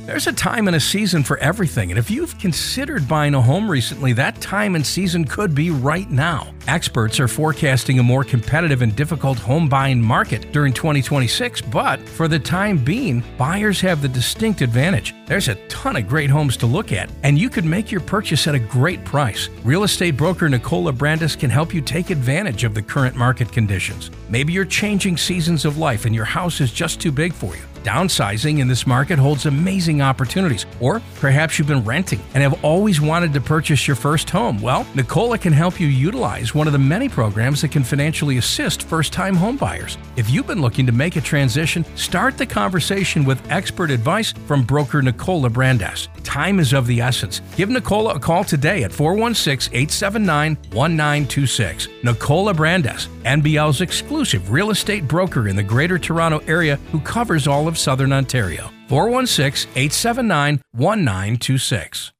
There's a time and a season for everything, and if you've considered buying a home recently, that time and season could be right now. Experts are forecasting a more competitive and difficult home buying market during 2026, but for the time being, buyers have the distinct advantage. There's a ton of great homes to look at, and you could make your purchase at a great price. Real estate broker Nicola Brandis can help you take advantage of the current market conditions. Maybe you're changing seasons of life and your house is just too big for you. Downsizing in this market holds amazing opportunities. Or perhaps you've been renting and have always wanted to purchase your first home. Well, Nicola can help you utilize one of the many programs that can financially assist first-time home buyers. If you've been looking to make a transition, start the conversation with expert advice from broker Nicola Brandis. Time is of the essence. Give Nicola a call today at 416-879-1926. Nicola Brandis, NBL's exclusive real estate broker in the Greater Toronto Area who covers all of Southern Ontario. 416-879-1926.